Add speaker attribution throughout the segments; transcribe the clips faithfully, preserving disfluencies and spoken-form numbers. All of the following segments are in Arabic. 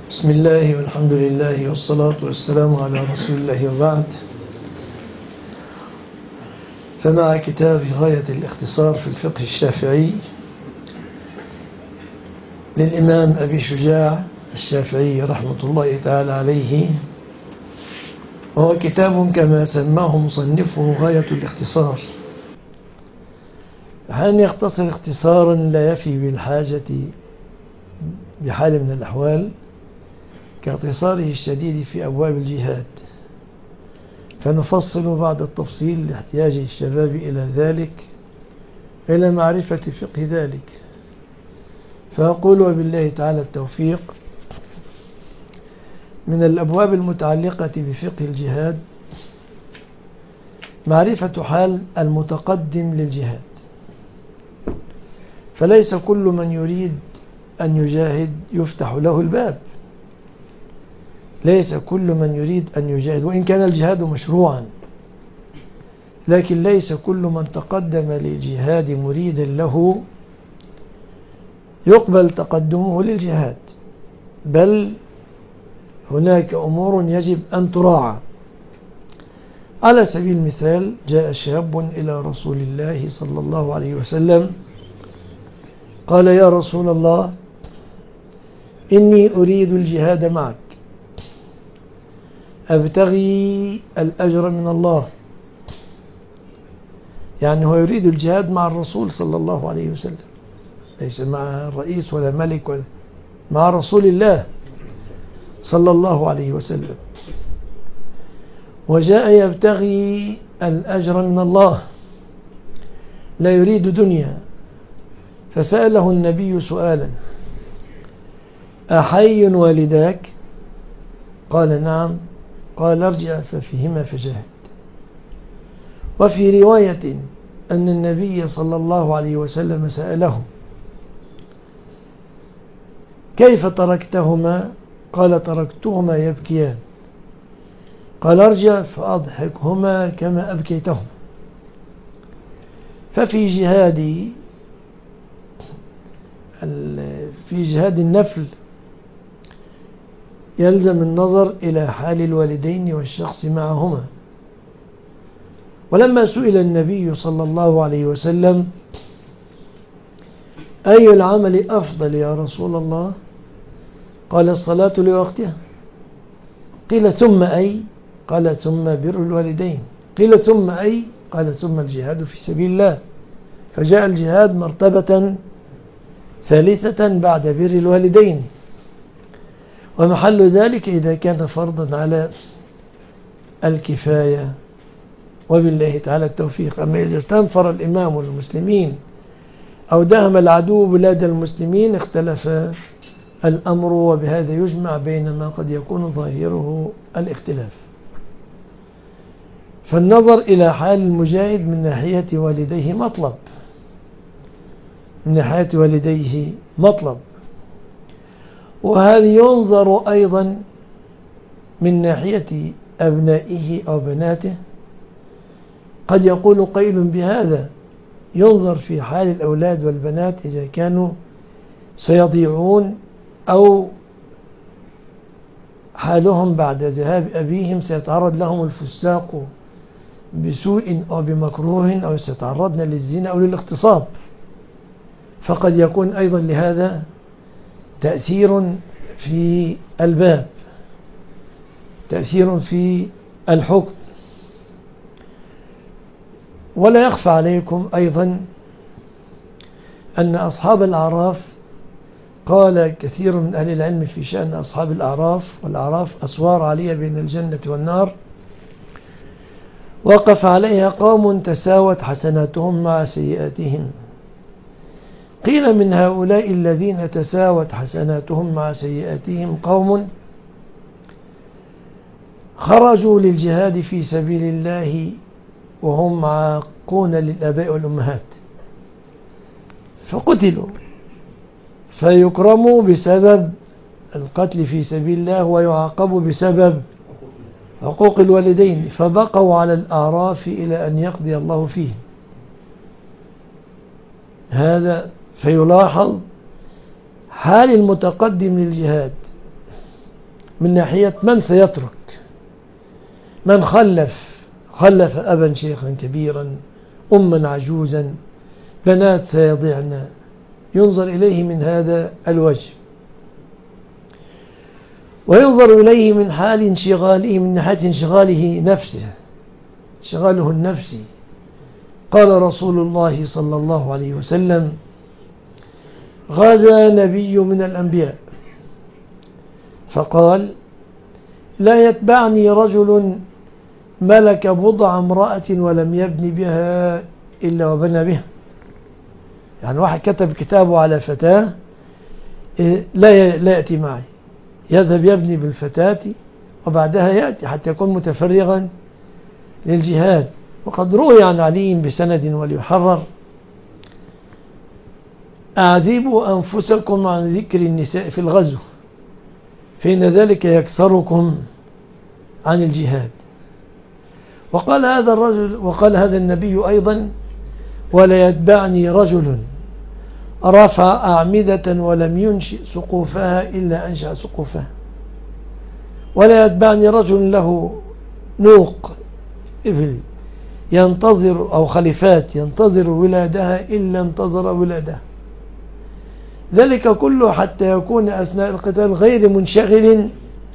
Speaker 1: بسم الله والحمد لله والصلاة والسلام على رسول الله وبعد. فمع كتاب غاية الاختصار في الفقه الشافعي للإمام أبي شجاع الشافعي رحمة الله تعالى عليه، وهو كتاب كما سماه مصنفه غاية الاختصار، أن يختصر اختصارا لا يفي بالحاجة بحال من الأحوال كاختصاره الشديد في أبواب الجهاد، فنفصل بعد التفصيل لاحتياج الشباب إلى ذلك، إلى معرفة فقه ذلك. فأقول وبالله تعالى التوفيق. من الأبواب المتعلقة بفقه الجهاد معرفة حال المتقدم للجهاد، فليس كل من يريد أن يجاهد يفتح له الباب، ليس كل من يريد أن يجاهد وإن كان الجهاد مشروعا، لكن ليس كل من تقدم للجهاد مريدا له يقبل تقدمه للجهاد، بل هناك أمور يجب أن تراعى. على سبيل المثال، جاء شاب إلى رسول الله صلى الله عليه وسلم قال: يا رسول الله، إني أريد الجهاد معك، أبتغي الأجر من الله. يعني هو يريد الجهاد مع الرسول صلى الله عليه وسلم، ليس مع الرئيس ولا ملك، ولا مع رسول الله صلى الله عليه وسلم، وجاء يبتغي الأجر من الله، لا يريد دنيا. فسأله النبي سؤالا: أحي والداك؟ قال: نعم. قال: ارجع ففيهما فجاهد. وفي رواية أن النبي صلى الله عليه وسلم سأله: كيف تركتهما؟ قال: تركتهما يبكيان. قال: ارجع فأضحكهما كما أبكيتهما. ففي جهاد في جهاد النفل يلزم النظر إلى حال الوالدين والشخص معهما. ولما سئل النبي صلى الله عليه وسلم: أي العمل أفضل يا رسول الله؟ قال: الصلاة لوقتها. قيل: ثم أي؟ قال: ثم بر الوالدين. قيل: ثم أي؟ قال: ثم الجهاد في سبيل الله. فجاء الجهاد مرتبة ثالثة بعد بر الوالدين، ومحل ذلك إذا كان فرضا على الكفاية، وبالله تعالى التوفيق. أما إذا استنفر الإمام المسلمين أو دهم العدو بلاد المسلمين اختلف الأمر، وبهذا يجمع بين ما قد يكون ظاهره الاختلاف. فالنظر إلى حال المجاهد من ناحية والديه مطلب من ناحية والديه مطلب وهذا ينظر أيضا من ناحية أبنائه أو بناته. قد يقول قيل بهذا: ينظر في حال الأولاد والبنات إذا كانوا سيضيعون أو حالهم بعد ذهاب أبيهم سيتعرض لهم الفساق بسوء أو بمكروه، أو سيتعرضن للزنا أو للاغتصاب، فقد يكون أيضا لهذا تأثير في الباب، تأثير في الحكم. ولا يخفى عليكم أيضا أن أصحاب الأعراف، قال كثير من أهل العلم في شأن أصحاب الأعراف، والأعراف أسوار عالية بين الجنة والنار، وقف عليها قوم تساوت حسناتهم مع سيئاتهم. قيل: من هؤلاء الذين تساوت حسناتهم مع سيئاتهم قوم خرجوا للجهاد في سبيل الله وهم عاقون للآباء والأمهات، فقتلوا، فيكرموا بسبب القتل في سبيل الله ويعاقبوا بسبب حقوق الوالدين، فبقوا على الأعراف إلى أن يقضي الله فيه. هذا فيلاحظ حال المتقدم للجهاد من ناحية من سيترك، من خلف خلف أبا شيخا كبيرا، أما عجوزا، بنات سيضعن، ينظر إليه من هذا الوجه. وينظر إليه من حال انشغاله، من ناحية انشغاله نفسه، انشغاله النفسي. قال رسول الله صلى الله عليه وسلم: غزا نبي من الأنبياء فقال: لا يتبعني رجل ملك بضع امرأة ولم يبني بها إلا وبنى بها. يعني واحد كتب كتابه على فتاة، لا لا يأتي معي، يذهب يبني بالفتاة وبعدها يأتي حتى يكون متفرغا للجهاد. وقد روي عن علي بسند وليحرر: أعذبوا أنفسكم عن ذكر النساء في الغزو فإن ذلك يكسركم عن الجهاد. وقال هذا الرجل وقال هذا النبي أيضا: ولا يتبعني رجل رفع أعمدة ولم ينشئ سقوفها إلا أنشأ سقوفها، ولا يتبعني رجل له نوق إبل ينتظر أو خليفات ينتظر ولادها إلا انتظر ولادها. ذلك كله حتى يكون أثناء القتال غير منشغل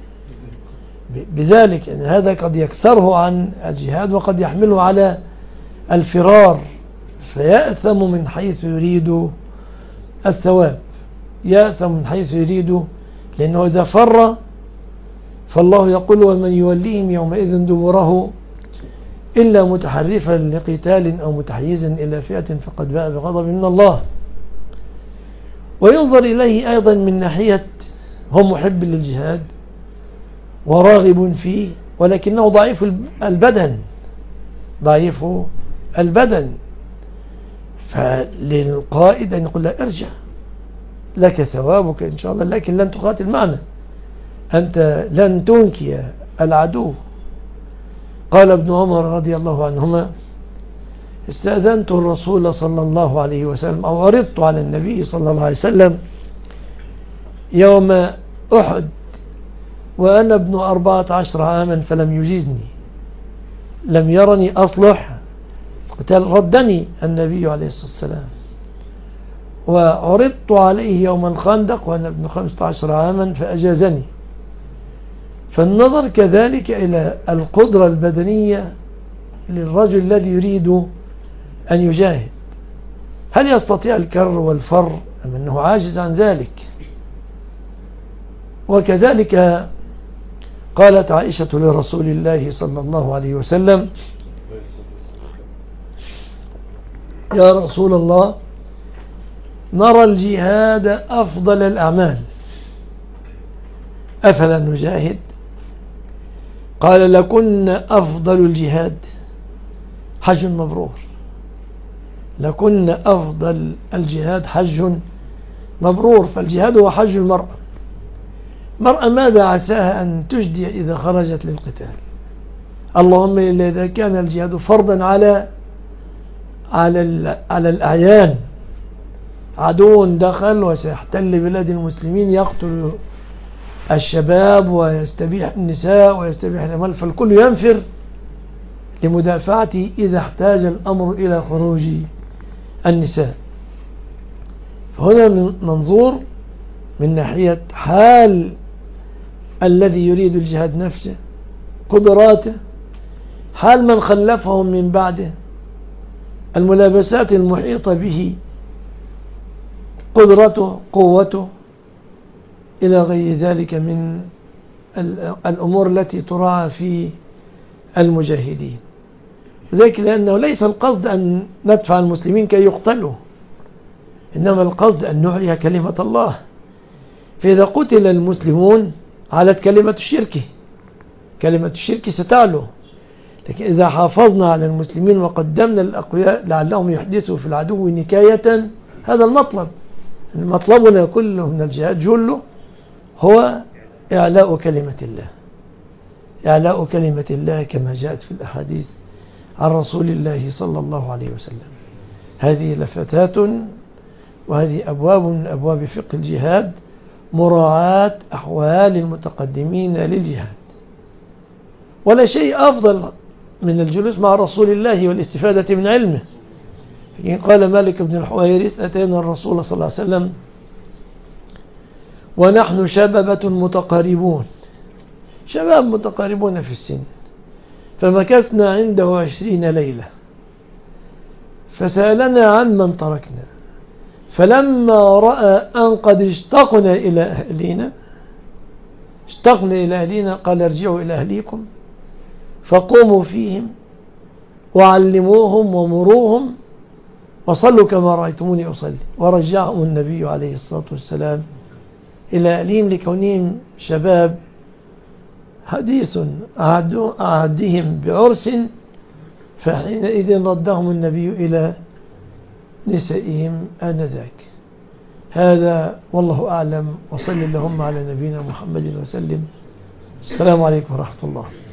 Speaker 1: بذلك، يعني هذا قد يكسره عن الجهاد وقد يحمله على الفرار، فيأثم من حيث يريد الثواب، يأثم من حيث يريد، لأنه إذا فر فالله يقول: ومن يوليهم يومئذ دبره إلا متحرفا لقتال أو متحيزا إلى فئة فقد باء بغضب من الله. وينظر إليه أيضا من ناحية هو محب للجهاد وراغب فيه، ولكنه ضعيف البدن، ضعيف البدن، فللقائد أن يقول له: ارجع، لك ثوابك إن شاء الله، لكن لن تقاتل معنا، أنت لن تنكي العدو. قال ابن عمر رضي الله عنهما: استأذنت الرسول صلى الله عليه وسلم أو عرضت على النبي صلى الله عليه وسلم يوم أحد وأنا ابن أربعة عشر عاما فلم يجيزني، لم يرني أصلح قتال، ردني النبي عليه الصلاة والسلام. وعرضت عليه يوم الخندق وأنا ابن خمسة عشر عاما فأجازني. فالنظر كذلك إلى القدرة البدنية للرجل الذي يريد أن يجاهد، هل يستطيع الكر والفر أم أنه عاجز عن ذلك؟ وكذلك قالت عائشة لرسول الله صلى الله عليه وسلم: يا رسول الله، نرى الجهاد أفضل الأعمال، أفلا نجاهد؟ قال: لكن أفضل الجهاد حج مبرور، لكن أفضل الجهاد حج مبرور. فالجهاد هو حج المرأة. المرأة ماذا عساها أن تجدي إذا خرجت للقتال؟ اللهم إلا إذا كان الجهاد فرضا على على على الأعيان، عدو دخل وسيحتل بلاد المسلمين، يقتل الشباب ويستبيح النساء ويستبيح الأموال، فالكل ينفر لمدافعته إذا احتاج الأمر إلى خروج النساء. فهنا منظور من ناحية حال الذي يريد الجهاد نفسه، قدراته، حال من خلفهم من بعده، الملابسات المحيطة به، قدرته، قوته، إلى غير ذلك من الأمور التي تراعى في المجاهدين. ذلك لأنه ليس القصد أن ندفع المسلمين كي يقتلوا، إنما القصد أن نعلي كلمة الله. فإذا قتل المسلمون علت كلمة الشرك، كلمة الشرك ستعلو. لكن إذا حافظنا على المسلمين وقدمنا الأقوياء لعلهم يحدثوا في العدو نكاية، هذا المطلب. مطلبنا كله من الجهاد جله هو إعلاء كلمة الله، إعلاء كلمة الله كما جاءت في الأحاديث عن رسول الله صلى الله عليه وسلم. هذه لفتات وهذه أبواب من أبواب فقه الجهاد، مراعاة أحوال المتقدمين للجهاد. ولا شيء أفضل من الجلوس مع رسول الله والاستفادة من علمه. قال مالك بن الحويرث: أتينا الرسول صلى الله عليه وسلم ونحن شبابة متقاربون، شباب متقاربون في السن، فمكثنا عنده عشرين ليلة، فسألنا عن من تركنا، فلما رأى أن قد اشتقنا إلى أهلنا اشتقنا إلى أهلنا قال: ارجعوا إلى أهليكم فقوموا فيهم وعلموهم ومروهم وصلوا كما رأيتموني أصلي. ورجعهم النبي عليه الصلاة والسلام إلى أهلهم لكونهم شباب حديث عهدهم بعرس، فحينئذ ردهم النبي إلى نسائهم آنذاك. هذا والله أعلم، وصل اللهم على نبينا محمد وسلم. السلام عليكم ورحمة الله.